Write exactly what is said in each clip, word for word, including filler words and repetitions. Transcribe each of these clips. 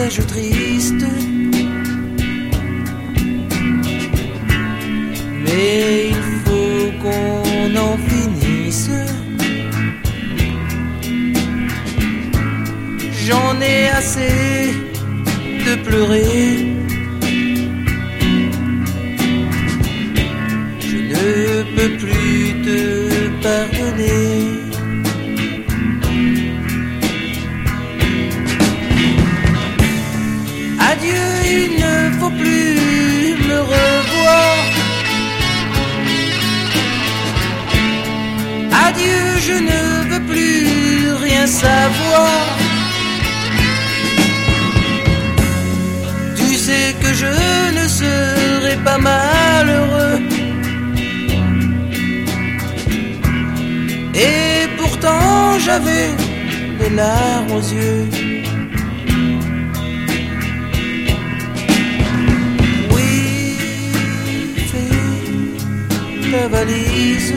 serais-je triste? Mais il faut qu'on en finisse. J'en ai assez de pleurer. Je ne peux plus te pardonner. Adieu, il ne faut plus me revoir. Adieu, je ne veux plus rien savoir. Tu sais que je ne serai pas malheureux. Et pourtant j'avais des larmes aux yeux. Oui, fais ta valise.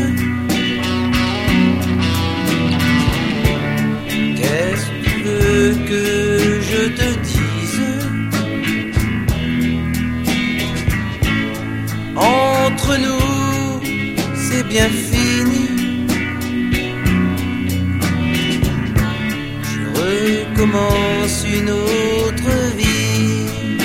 Qu'est-ce que tu veux que je te dise? Entre nous, c'est bien fini. Je recommence une autre vie.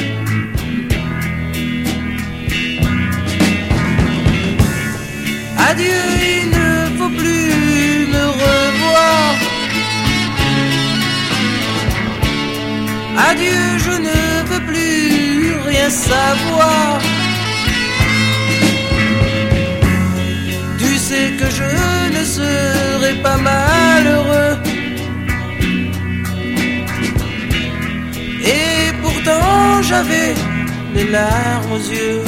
Adieu, il ne faut plus me revoir. Adieu, je ne veux plus rien savoir. Tu sais que je ne serai pas malheureux. Et pourtant j'avais les larmes aux yeux.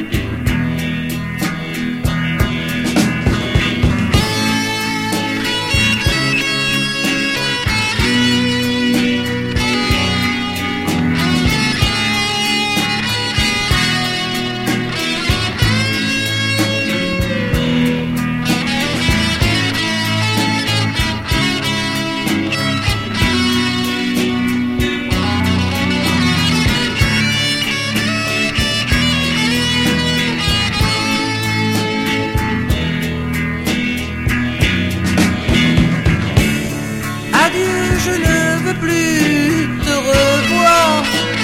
Je ne veux plus te revoir.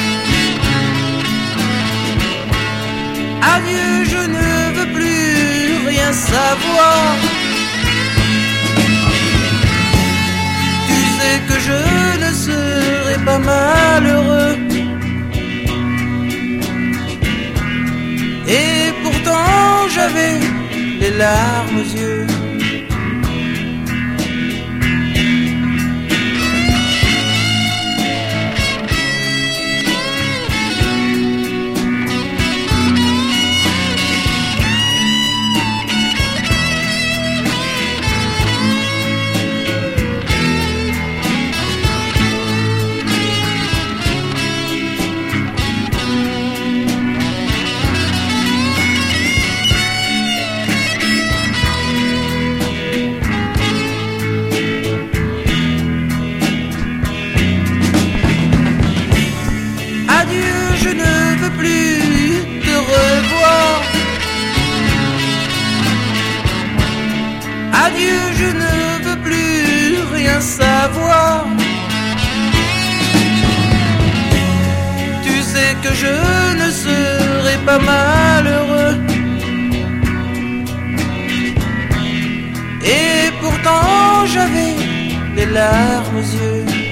Adieu, je ne veux plus rien savoir. Tu sais que je ne serai pas malheureux. Et pourtant j'avais les larmes aux yeux. Adieu, je ne veux plus te revoir. Adieu, je ne veux plus rien savoir. Tu sais que je ne serai pas malheureux. Et pourtant j'avais les larmes aux yeux.